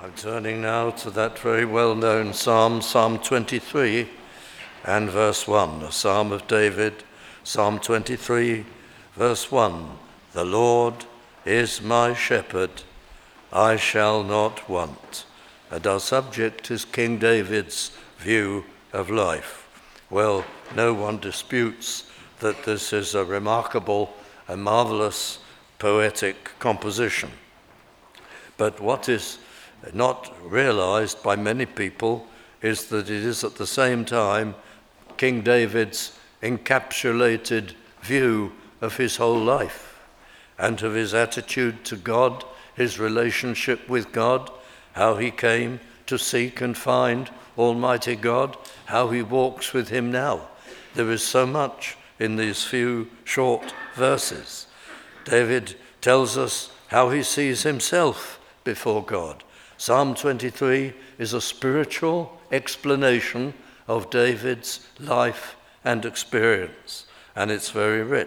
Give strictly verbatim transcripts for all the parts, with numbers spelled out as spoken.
I'm turning now to that very well-known psalm, Psalm twenty-three and verse one, a psalm of David, Psalm twenty-three, verse one. The Lord is my shepherd, I shall not want. And our subject is King David's view of life. Well, no one disputes that this is a remarkable and marvelous poetic composition. But what is not realized by many people is that it is at the same time King David's encapsulated view of his whole life and of his attitude to God, his relationship with God, how he came to seek and find Almighty God, how he walks with him now. There is so much in these few short verses. David tells us how he sees himself before God. Psalm twenty-three is a spiritual explanation of David's life and experience, and it's very rich.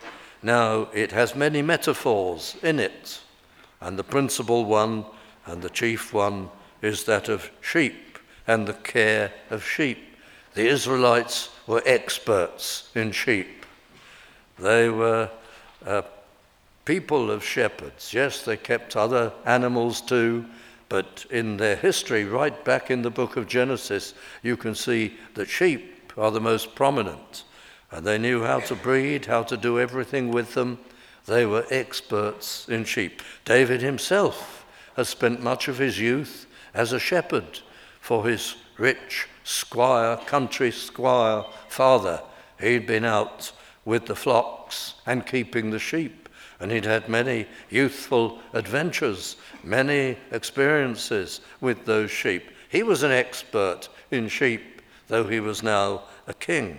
Now, it has many metaphors in it, and the principal one and the chief one is that of sheep and the care of sheep. The Israelites were experts in sheep. They were uh, people of shepherds. Yes, they kept other animals too, but in their history, right back in the book of Genesis, you can see that sheep are the most prominent. And they knew how to breed, how to do everything with them. They were experts in sheep. David himself has spent much of his youth as a shepherd for his rich squire, country squire father. He'd been out with the flocks and keeping the sheep. And he'd had many youthful adventures, many experiences with those sheep. He was an expert in sheep, though he was now a king.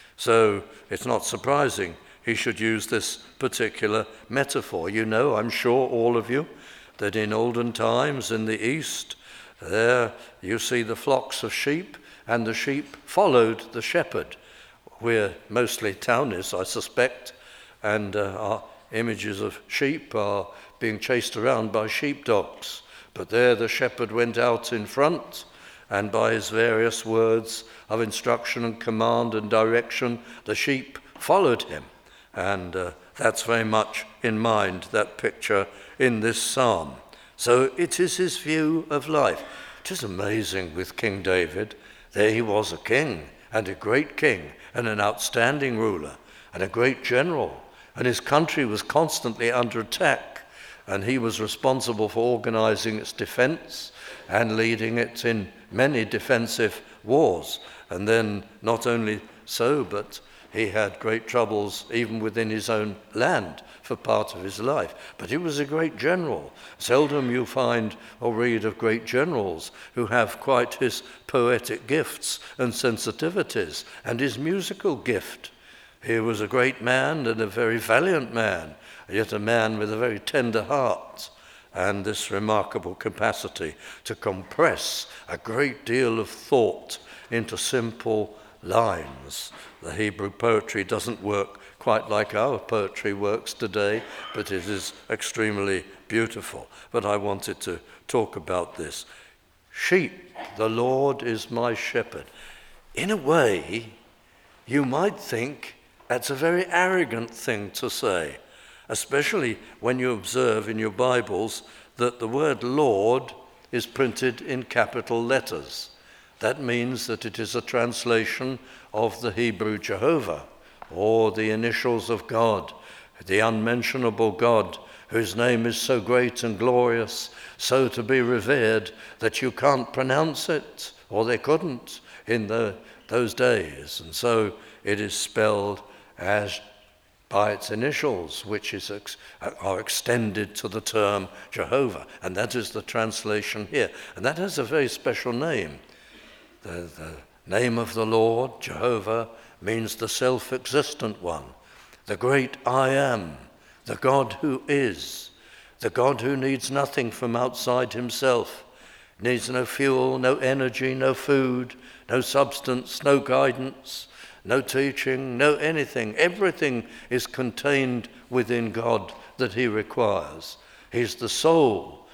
So it's not surprising he should use this particular metaphor. You know, I'm sure all of you, that in olden times in the East, there you see the flocks of sheep, and the sheep followed the shepherd. We're mostly townies, I suspect, and uh, our images of sheep are being chased around by sheepdogs. But there the shepherd went out in front, and by his various words of instruction and command and direction, the sheep followed him. And uh, that's very much in mind, that picture in this psalm. So it is his view of life. It is amazing with King David. There he was, a king, and a great king, and an outstanding ruler, and a great general. And his country was constantly under attack, and he was responsible for organizing its defense and leading it in many defensive wars. And then not only so, but he had great troubles even within his own land for part of his life. But he was a great general. Seldom you find or read of great generals who have quite his poetic gifts and sensitivities and his musical gift. He was a great man and a very valiant man, yet a man with a very tender heart and this remarkable capacity to compress a great deal of thought into simple lines. The Hebrew poetry doesn't work quite like our poetry works today, but it is extremely beautiful. But I wanted to talk about this. Sheep, the Lord is my shepherd. In a way, you might think that's a very arrogant thing to say, especially when you observe in your Bibles that the word Lord is printed in capital letters. That means that it is a translation of the Hebrew Jehovah, or the initials of God, the unmentionable God, whose name is so great and glorious, so to be revered that you can't pronounce it, or they couldn't in the, those days. And so it is spelled as by its initials, which is ex- are extended to the term Jehovah. And that is the translation here. And that has a very special name. The, the name of the Lord, Jehovah, means the self-existent one, the great I am, the God who is, the God who needs nothing from outside himself, needs no fuel, no energy, no food, no substance, no guidance, no teaching, no anything. Everything is contained within God that he requires. He's the sole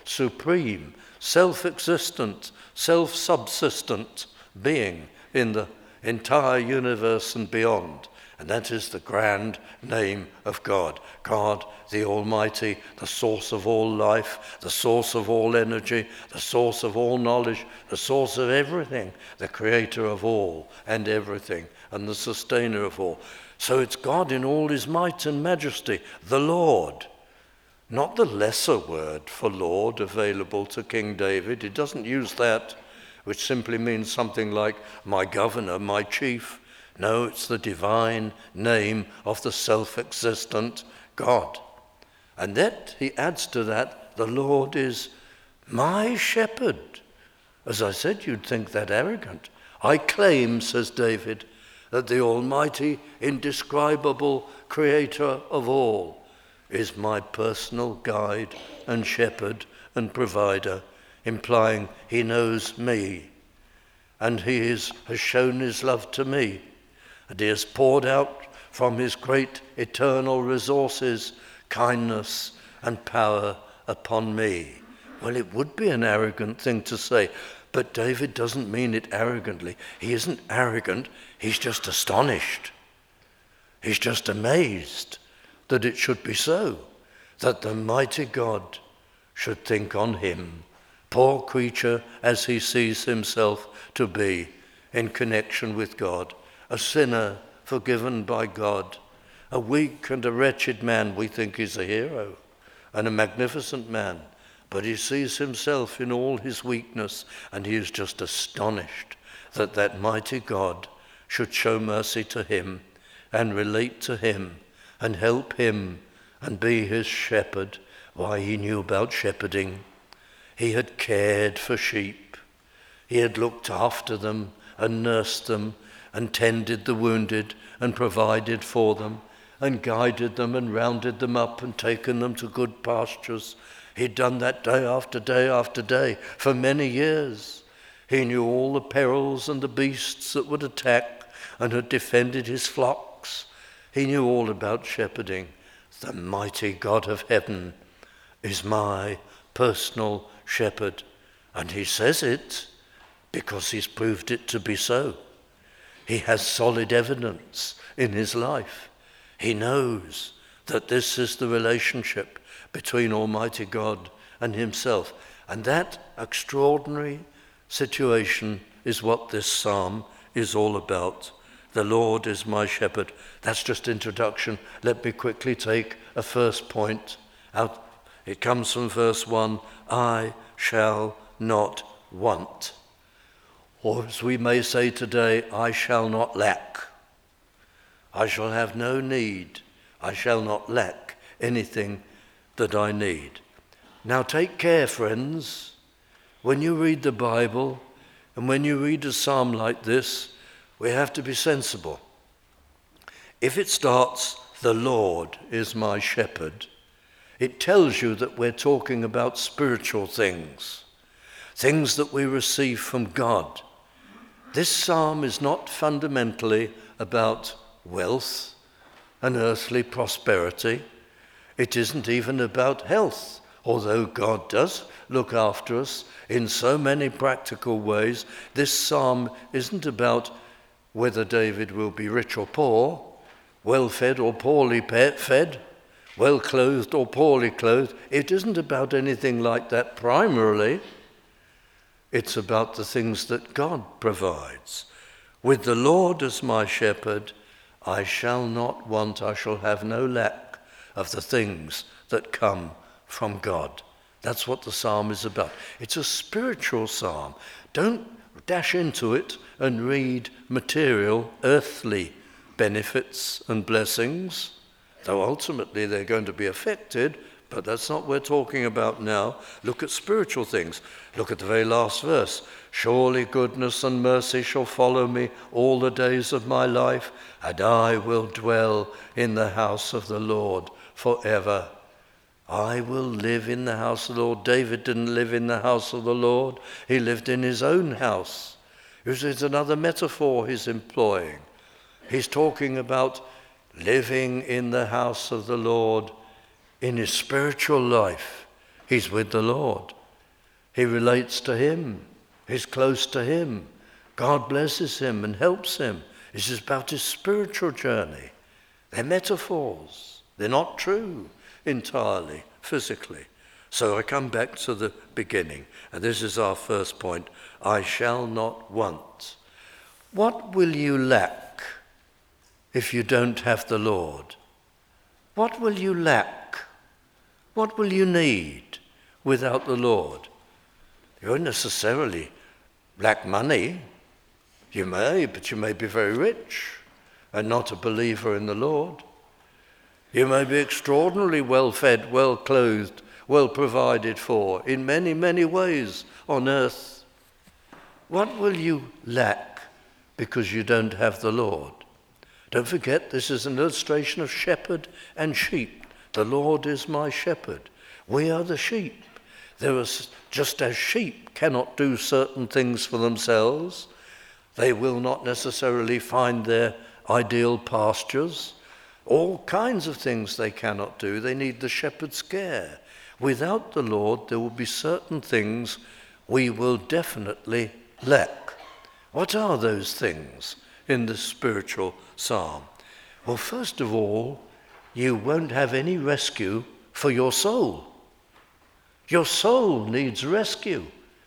supreme, self-existent, self-subsistent being in the entire universe and beyond. And that is the grand name of God. God, the Almighty, the source of all life, the source of all energy, the source of all knowledge, the source of everything, the creator of all and everything, and the sustainer of all. So it's God in all his might and majesty, the Lord. Not the lesser word for Lord available to King David. He doesn't use that, which simply means something like my governor, my chief. No, it's the divine name of the self-existent God. And that he adds to that, the Lord is my shepherd. As I said, you'd think that arrogant. I claim, says David, that the Almighty, indescribable creator of all is my personal guide and shepherd and provider, implying he knows me, and he is, has shown his love to me, and he has poured out from his great eternal resources kindness and power upon me. Well, it would be an arrogant thing to say, but David doesn't mean it arrogantly. He isn't arrogant, he's just astonished. He's just amazed that it should be so, that the mighty God should think on him, poor creature as he sees himself to be in connection with God, a sinner forgiven by God, a weak and a wretched man. We think he's a hero and a magnificent man, but he sees himself in all his weakness, and he is just astonished that that mighty God should show mercy to him and relate to him and help him and be his shepherd. Why, he knew about shepherding. He had cared for sheep. He had looked after them and nursed them and tended the wounded and provided for them and guided them and rounded them up and taken them to good pastures. He'd done that day after day after day for many years. He knew all the perils and the beasts that would attack and had defended his flocks. He knew all about shepherding. The mighty God of heaven is my personal shepherd. And he says it because he's proved it to be so. He has solid evidence in his life. He knows that this is the relationship between Almighty God and himself. And that extraordinary situation is what this psalm is all about. The Lord is my shepherd. That's just introduction. Let me quickly take a first point out. It comes from verse one, I shall not want. Or as we may say today, I shall not lack. I shall have no need. I shall not lack anything that I need. Now take care, friends, when you read the Bible and when you read a psalm like this, we have to be sensible. If it starts, the Lord is my shepherd, it tells you that we're talking about spiritual things, things that we receive from God. This psalm is not fundamentally about wealth and earthly prosperity. It isn't even about health, although God does look after us in so many practical ways. This psalm isn't about whether David will be rich or poor, well-fed or poorly fed, well-clothed or poorly clothed. It isn't about anything like that primarily. It's about the things that God provides. With the Lord as my shepherd, I shall not want, I shall have no lack of the things that come from God. That's what the psalm is about. It's a spiritual psalm. Don't dash into it and read material, earthly benefits and blessings, though ultimately they're going to be affected, but that's not what we're talking about now. Look at spiritual things. Look at the very last verse. Surely goodness and mercy shall follow me all the days of my life, and I will dwell in the house of the Lord forever. I will live in the house of the Lord. David didn't live in the house of the Lord. He lived in his own house. It's another metaphor he's employing. He's talking about living in the house of the Lord in his spiritual life, He's with the Lord. He relates to him. He's close to him. God blesses him and helps him. This is about his spiritual journey. They're metaphors. They're not true entirely, physically. So I come back to the beginning, and this is our first point. I shall not want. What will you lack if you don't have the Lord? What will you lack? What will you need without the Lord? You won't necessarily lack money. You may, but you may be very rich and not a believer in the Lord. You may be extraordinarily well-fed, well-clothed, well provided for in many, many ways on earth. What will you lack because you don't have the Lord? Don't forget, this is an illustration of shepherd and sheep. The Lord is my shepherd. We are the sheep. There is, just as sheep cannot do certain things for themselves, they will not necessarily find their ideal pastures. All kinds of things they cannot do. They need the shepherd's care. Without the Lord, there will be certain things we will definitely lack. What are those things in the spiritual psalm? Well, first of all, you won't have any rescue for your soul. Your soul needs rescue.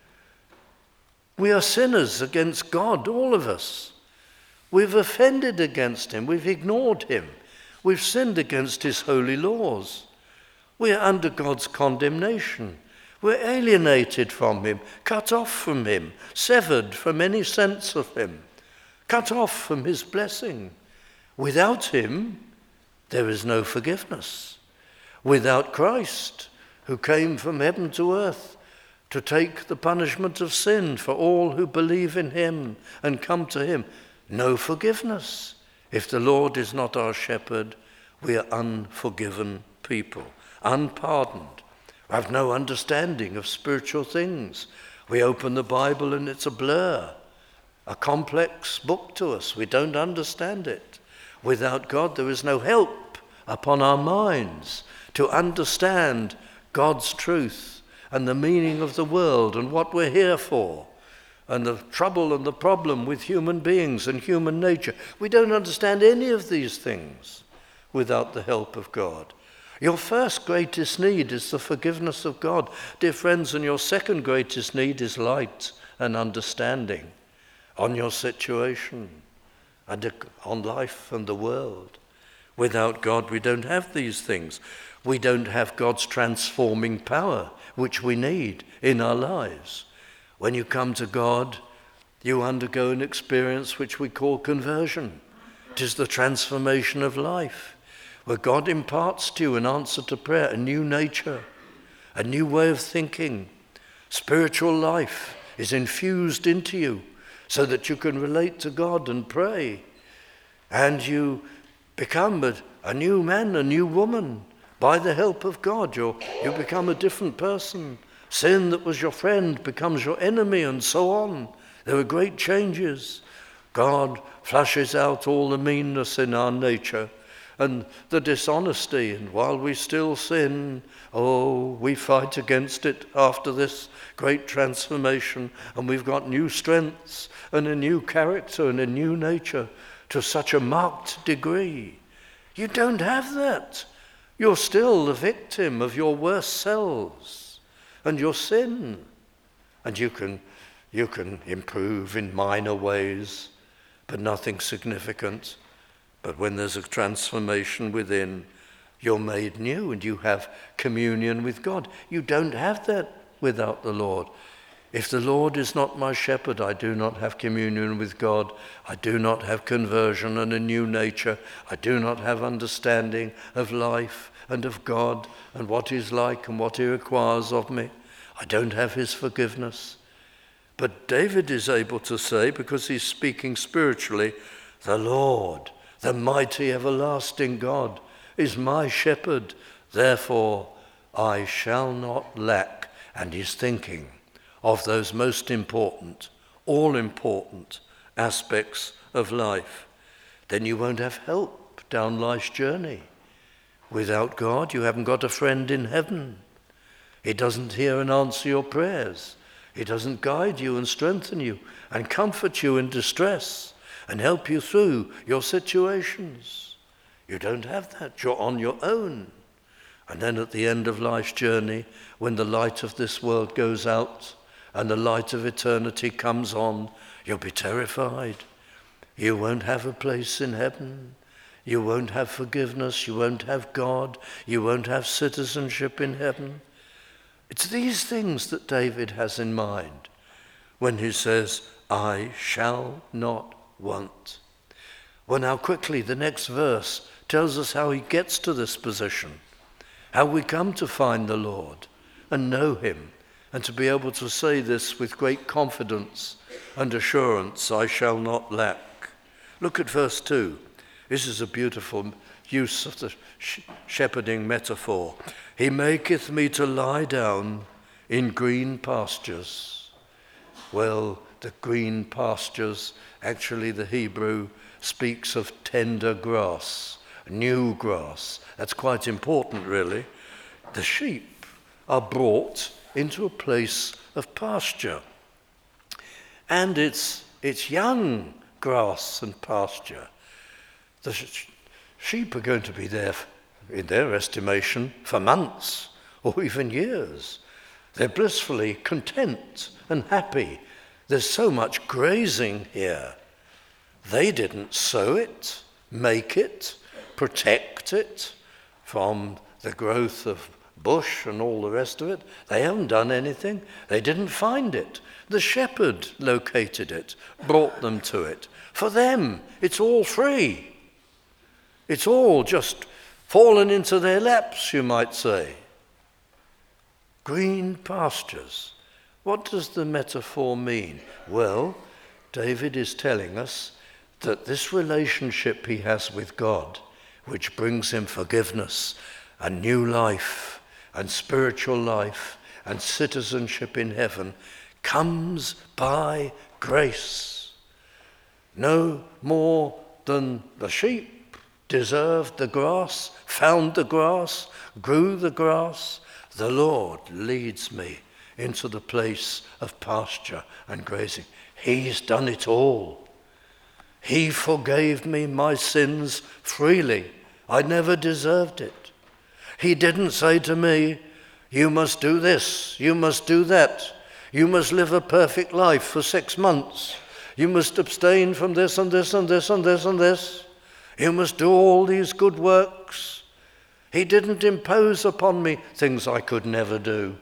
We are sinners against God, all of us. We've offended against him. We've ignored him. We've sinned against his holy laws. We are under God's condemnation. We're alienated from him, cut off from him, severed from any sense of him, cut off from his blessing. Without him, there is no forgiveness. Without Christ, who came from heaven to earth to take the punishment of sin for all who believe in him and come to him, no forgiveness. If the Lord is not our shepherd, we are unforgiven people, unpardoned, have no understanding of spiritual things. We open the Bible and it's a blur, a complex book to us. We don't understand it. Without God, there is no help upon our minds to understand God's truth and the meaning of the world and what we're here for, and the trouble and the problem with human beings and human nature. We don't understand any of these things without the help of God. Your first greatest need is the forgiveness of God, dear friends, and your second greatest need is light and understanding on your situation and on life and the world. Without God, we don't have these things. We don't have God's transforming power, which we need in our lives. When you come to God, you undergo an experience which we call conversion. It is the transformation of life, where God imparts to you, in answer to prayer, a new nature, a new way of thinking. Spiritual life is infused into you so that you can relate to God and pray. And you become a, a new man, a new woman. By the help of God, you you become a different person. Sin that was your friend becomes your enemy, and so on. There are great changes. God flushes out all the meanness in our nature and the dishonesty, and while we still sin, oh, we fight against it after this great transformation, and we've got new strengths and a new character and a new nature to such a marked degree. You don't have that. You're still the victim of your worst selves and your sin. And you can, you can improve in minor ways, but nothing significant. But when there's a transformation within, you're made new and you have communion with God. You don't have that without the Lord. If the Lord is not my shepherd, I do not have communion with God. I do not have conversion and a new nature. I do not have understanding of life and of God and what he's like and what he requires of me. I don't have his forgiveness. But David is able to say, because he's speaking spiritually, the Lord, the mighty everlasting God, is my shepherd. Therefore, I shall not lack. And he's thinking of those most important, all-important aspects of life. Then you won't have help down life's journey. Without God, you haven't got a friend in heaven. He doesn't hear and answer your prayers. He doesn't guide you and strengthen you and comfort you in distress and help you through your situations. You don't have that. You're on your own. And then at the end of life's journey, when the light of this world goes out and the light of eternity comes on, you'll be terrified. You won't have a place in heaven. You won't have forgiveness. You won't have God. You won't have citizenship in heaven. It's these things that David has in mind when he says, I shall not want. Well, now quickly, the next verse tells us how he gets to this position, how we come to find the Lord and know him, and to be able to say this with great confidence and assurance, I shall not lack. Look at verse two. This is a beautiful use of the sh- shepherding metaphor. He maketh me to lie down in green pastures. Well, the green pastures, actually the Hebrew speaks of tender grass, new grass. That's quite important, really. The sheep are brought into a place of pasture. And it's, it's young grass and pasture. The sh- sheep are going to be there, in their estimation, for months or even years. They're blissfully content and happy. There's so much grazing here. They didn't sow it, make it, protect it from the growth of bush and all the rest of it. They haven't done anything. They didn't find it. The shepherd located it, brought them to it. For them, it's all free. It's all just fallen into their laps, you might say. Green pastures. What does the metaphor mean? Well, David is telling us that this relationship he has with God, which brings him forgiveness and new life and spiritual life and citizenship in heaven, comes by grace. No more than the sheep deserved the grass, found the grass, grew the grass. The Lord leads me into the place of pasture and grazing. He's done it all. He forgave me my sins freely. I never deserved it. He didn't say to me, you must do this, you must do that, you must live a perfect life for six months, you must abstain from this and this and this and this and this, you must do all these good works. He didn't impose upon me things I could never do.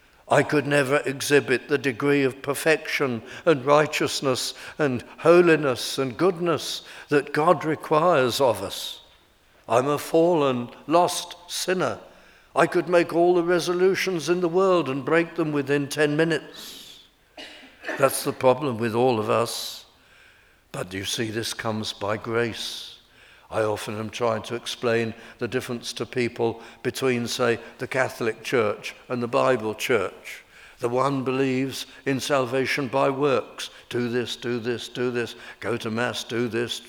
I could never exhibit the degree of perfection and righteousness and holiness and goodness that God requires of us. I'm a fallen, lost sinner. I could make all the resolutions in the world and break them within ten minutes. That's the problem with all of us. But you see, this comes by grace. I often am trying to explain the difference to people between, say, the Catholic Church and the Bible Church. The one believes in salvation by works. Do this, do this, do this. Go to Mass, do this.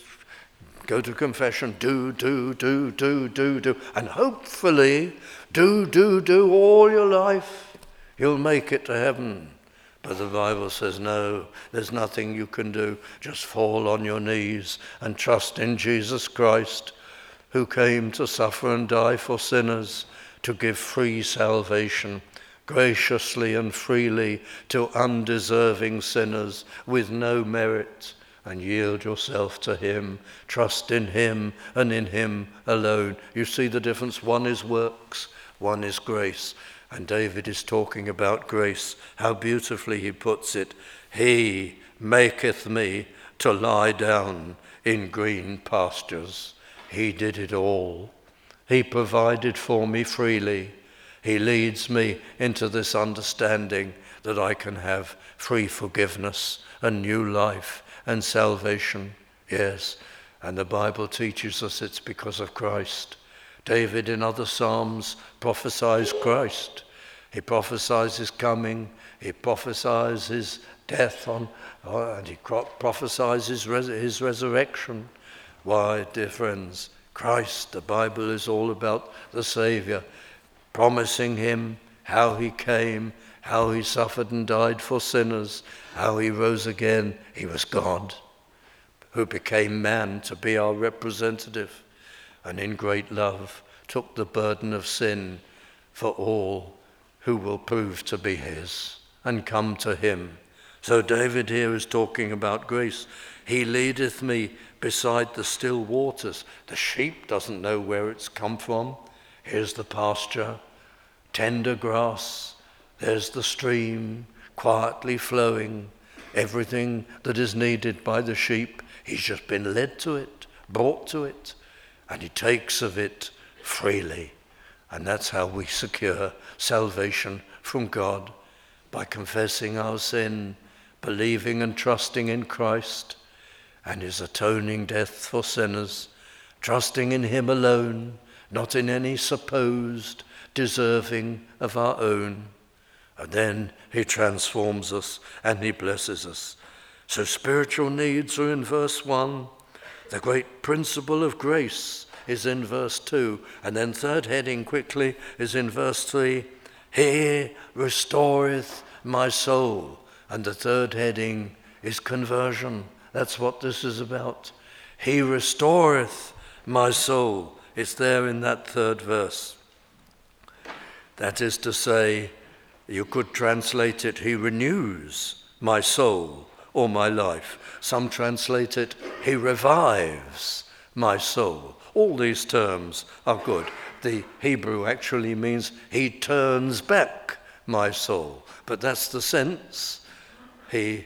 Go to confession, do, do, do, do, do, do. And hopefully, do, do, do all your life. You'll make it to heaven. But the Bible says, no, there's nothing you can do. Just fall on your knees and trust in Jesus Christ, who came to suffer and die for sinners, to give free salvation, graciously and freely to undeserving sinners with no merit. And yield yourself to him, trust in him and in him alone. You see the difference? One is works, one is grace. And David is talking about grace. How beautifully he puts it. He maketh me to lie down in green pastures. He did it all. He provided for me freely. He leads me into this understanding that I can have free forgiveness and new life and salvation. Yes, and the Bible teaches us it's because of Christ. David in other Psalms prophesies Christ. He prophesies his coming, he prophesies his death on, and he prophesies his, res- his resurrection. Why, dear friends, Christ, the Bible is all about the Saviour, promising him how he came, how he suffered and died for sinners, how he rose again. He was God who became man to be our representative, and in great love took the burden of sin for all who will prove to be his and come to him. So David here is talking about grace. He leadeth me beside the still waters. The sheep doesn't know where it's come from. Here's the pasture, tender grass. There's the stream, quietly flowing. Everything that is needed by the sheep, he's just been led to it, brought to it, and he takes of it freely. And that's how we secure salvation from God, by confessing our sin, believing and trusting in Christ and his atoning death for sinners, trusting in him alone, not in any supposed deserving of our own. And then he transforms us and he blesses us. So spiritual needs are in verse one. The great principle of grace is in verse two. And then third heading quickly is in verse three. He restoreth my soul. And the third heading is conversion. That's what this is about. He restoreth my soul. It's there in that third verse. That is to say, you could translate it, he renews my soul or my life. Some translate it, he revives my soul. All these terms are good. The Hebrew actually means he turns back my soul. But that's the sense. He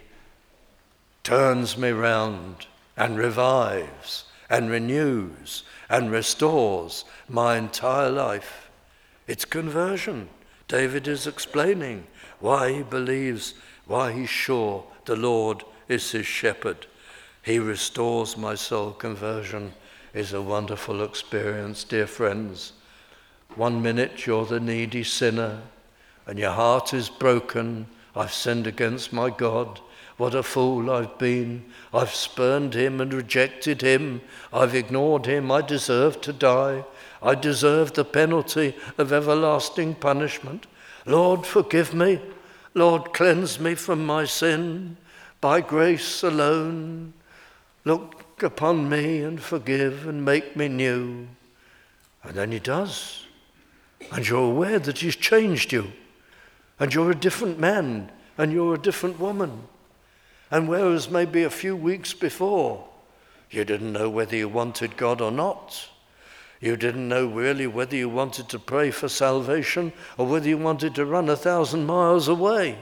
turns me round and revives and renews and restores my entire life. It's conversion. David is explaining why he believes, why he's sure the Lord is his shepherd. He restores my soul. Conversion is a wonderful experience, dear friends. One minute you're the needy sinner and your heart is broken. I've sinned against my God. What a fool I've been. I've spurned him and rejected him. I've ignored him. I deserve to die. I deserve the penalty of everlasting punishment. Lord, forgive me. Lord, cleanse me from my sin. By grace alone, look upon me and forgive and make me new. And then he does. And you're aware that he's changed you. And you're a different man. And you're a different woman. And whereas maybe a few weeks before, you didn't know whether you wanted God or not. You didn't know really whether you wanted to pray for salvation or whether you wanted to run a thousand miles away.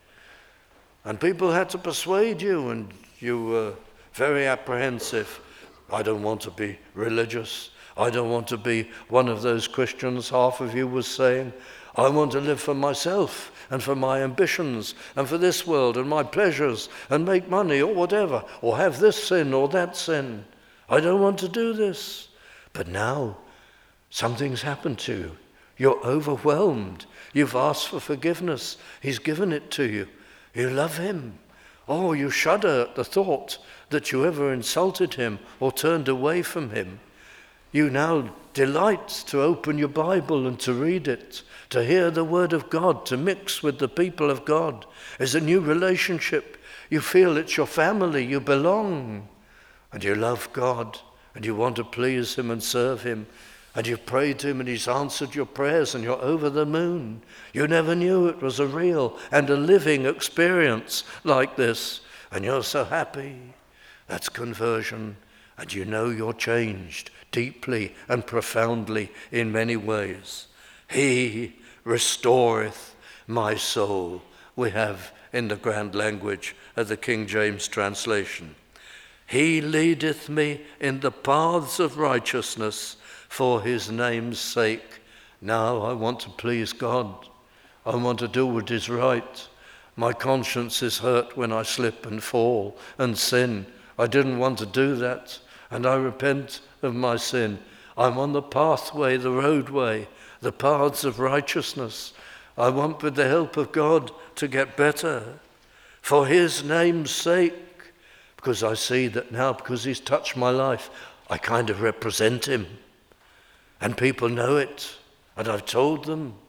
And people had to persuade you, and you were very apprehensive. I don't want to be religious. I don't want to be one of those Christians, half of you was saying. I want to live for myself and for my ambitions and for this world and my pleasures and make money or whatever, or have this sin or that sin. I don't want to do this. But now something's happened to you. You're overwhelmed. You've asked for forgiveness. He's given it to you. You love him. Oh, you shudder at the thought that you ever insulted him or turned away from him. You now delight to open your Bible and to read it, to hear the word of God, to mix with the people of God. It's a new relationship. You feel it's your family. You belong. And you love God. And you want to please him and serve him. And you've prayed to him and he's answered your prayers and you're over the moon. You never knew it was a real and a living experience like this. And you're so happy. That's conversion. And you know you're changed deeply and profoundly in many ways. He restoreth my soul. We have in the grand language of the King James translation. He leadeth me in the paths of righteousness for his name's sake. Now I want to please God. I want to do what is right. My conscience is hurt when I slip and fall and sin. I didn't want to do that, and I repent of my sin. I'm on the pathway, the roadway, the paths of righteousness. I want, with the help of God, to get better for his name's sake. Because I see that now, because he's touched my life, I kind of represent him. And people know it. And I've told them.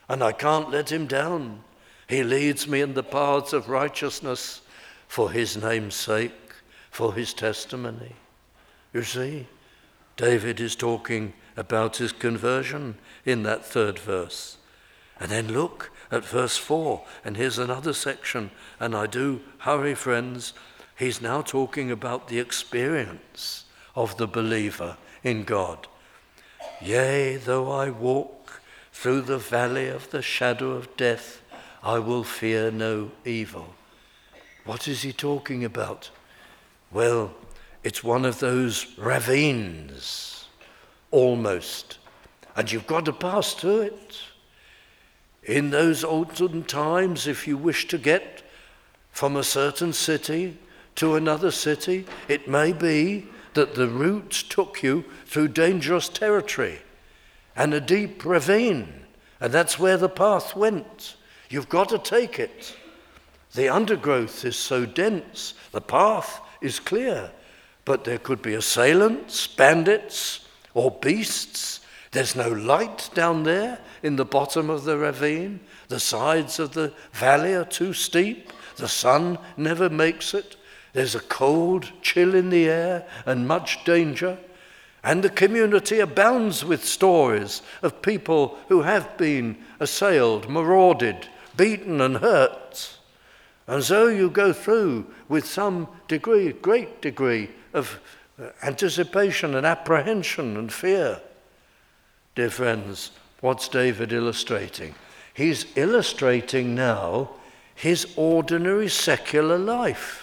and I can't let him down. He leads me in the paths of righteousness for his name's sake, for his testimony. You see, David is talking about his conversion in that third verse. And then look at verse four, and here's another section, and I do hurry, friends. He's now talking about the experience of the believer in God. Yea, though I walk through the valley of the shadow of death, I will fear no evil. What is he talking about? Well, it's one of those ravines, almost, and you've got to pass through it. In those olden times, if you wish to get from a certain city to another city, it may be that the route took you through dangerous territory and a deep ravine, and that's where the path went. You've got to take it. The undergrowth is so dense, the path is clear, but there could be assailants, bandits, or beasts. There's no light down there in the bottom of the ravine. The sides of the valley are too steep. The sun never makes it. There's a cold chill in the air and much danger. And the community abounds with stories of people who have been assailed, marauded, beaten and hurt. And so you go through with some degree, great degree of anticipation and apprehension and fear. Dear friends, what's David illustrating? He's illustrating now his ordinary secular life.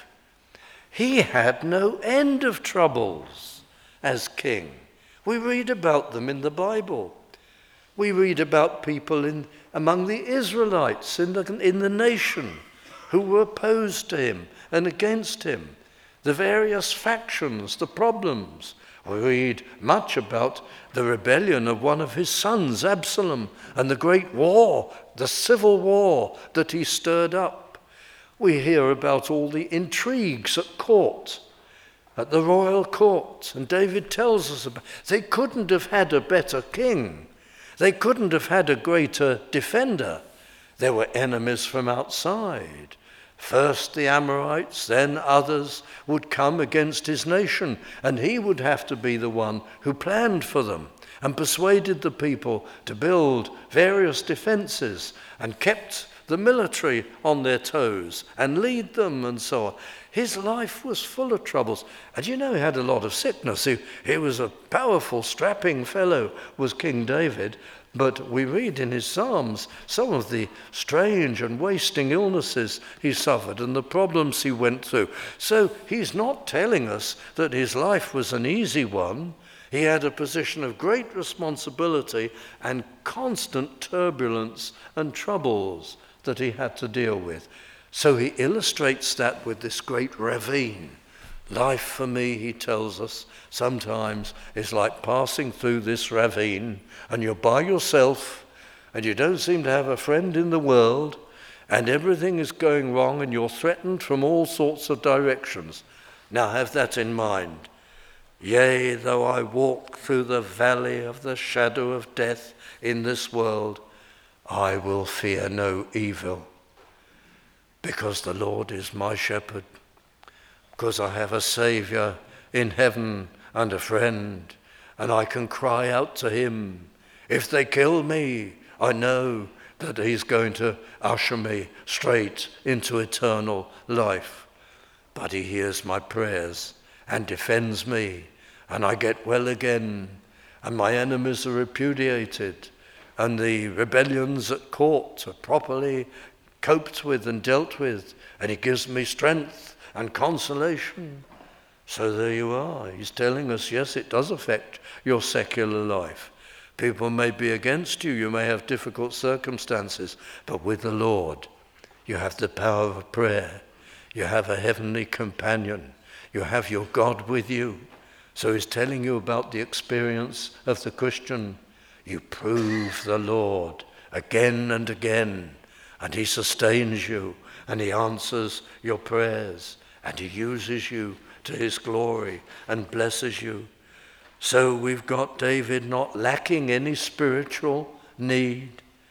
He had no end of troubles as king. We read about them in the Bible. We read about people in among the Israelites in the, in the nation who were opposed to him and against him, the various factions, the problems. We read much about the rebellion of one of his sons, Absalom, and the great war, the civil war that he stirred up. We hear about all the intrigues at court, at the royal court, and David tells us about they couldn't have had a better king. They couldn't have had a greater defender. There were enemies from outside. First the Amorites, then others would come against his nation, and he would have to be the one who planned for them and persuaded the people to build various defenses and kept the military on their toes and lead them and so on. His life was full of troubles. And you know, he had a lot of sickness. He, he was a powerful, strapping fellow, was King David. But we read in his Psalms some of the strange and wasting illnesses he suffered and the problems he went through. So he's not telling us that his life was an easy one. He had a position of great responsibility and constant turbulence and troubles that he had to deal with. So he illustrates that with this great ravine. Life for me, he tells us, sometimes is like passing through this ravine, and you're by yourself, and you don't seem to have a friend in the world, and everything is going wrong, and you're threatened from all sorts of directions. Now have that in mind. Yea, though I walk through the valley of the shadow of death in this world, I will fear no evil, because the Lord is my shepherd. Because I have a Saviour in heaven and a friend, and I can cry out to him. If they kill me, I know that he's going to usher me straight into eternal life. But he hears my prayers and defends me, and I get well again, and my enemies are repudiated, and the rebellions at court are properly coped with and dealt with, and he gives me strength and consolation. So there you are. He's telling us, yes, it does affect your secular life. People may be against you. You may have difficult circumstances. But with the Lord, you have the power of prayer. You have a heavenly companion. You have your God with you. So he's telling you about the experience of the Christian. You prove the Lord again and again, and he sustains you, and he answers your prayers, and he uses you to his glory and blesses you. So we've got David not lacking any spiritual need.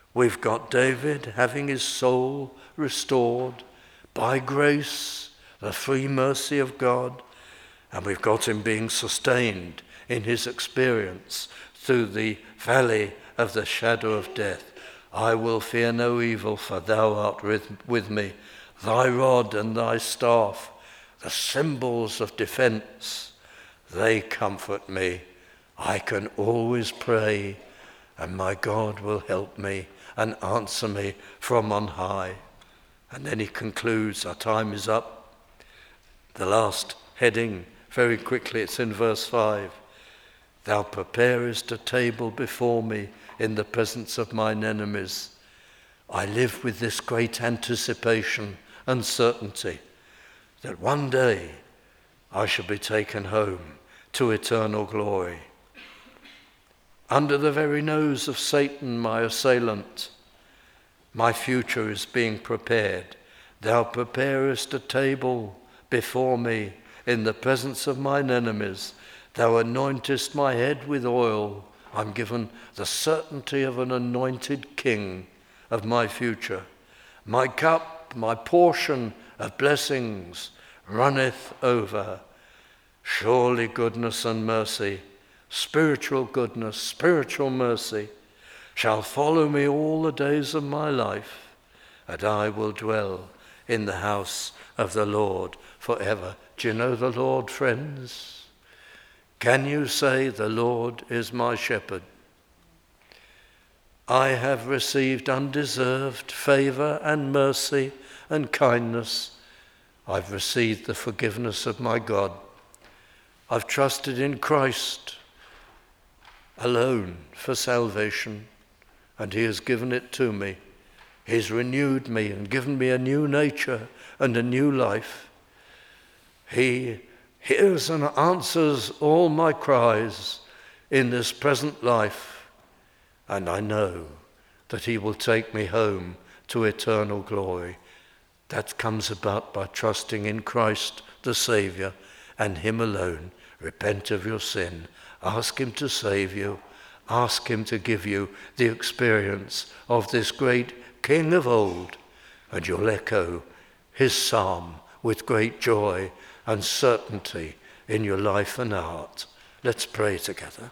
We've got David having his soul restored by grace, the free mercy of God, and we've got him being sustained in his experience through the valley of the shadow of death. I will fear no evil, for thou art with, with me. Thy rod and thy staff, the symbols of defense, they comfort me. I can always pray, and my God will help me and answer me from on high. And then he concludes, our time is up. The last heading, very quickly, it's in verse five. Thou preparest a table before me in the presence of mine enemies. I live with this great anticipation and certainty that one day I shall be taken home to eternal glory. Under the very nose of Satan, my assailant, my future is being prepared. Thou preparest a table before me in the presence of mine enemies. Thou anointest my head with oil. I'm given the certainty of an anointed king of my future. My cup, my portion of blessings runneth over. Surely goodness and mercy, spiritual goodness, spiritual mercy, shall follow me all the days of my life, and I will dwell in the house of the Lord forever. Do you know the Lord, friends? Can you say, the Lord is my shepherd? I have received undeserved favor and mercy and kindness. I've received the forgiveness of my God. I've trusted in Christ alone for salvation, and he has given it to me. He's renewed me and given me a new nature and a new life. He hears and answers all my cries in this present life, and I know that he will take me home to eternal glory. That comes about by trusting in Christ the Saviour and him alone. Repent of your sin. Ask him to save you. Ask him to give you the experience of this great King of old, and you'll echo his psalm with great joy and certainty in your life and heart. Let's pray together.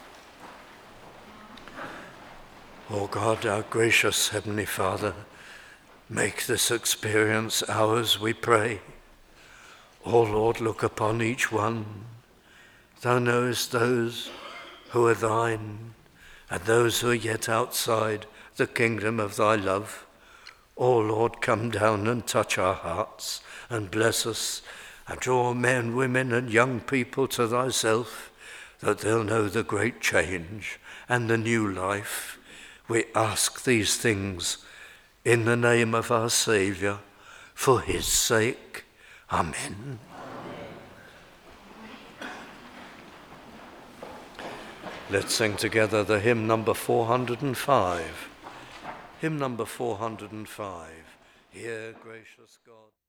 Oh God, our gracious Heavenly Father, make this experience ours, we pray. Oh Lord, look upon each one. Thou knowest those who are thine, and those who are yet outside the kingdom of thy love. Oh Lord, come down and touch our hearts and bless us, and draw men, women, and young people to thyself, that they'll know the great change and the new life. We ask these things in the name of our Saviour, for his sake. Amen. Let's sing together the hymn number four hundred five. Hymn number four hundred five. Hear, gracious God.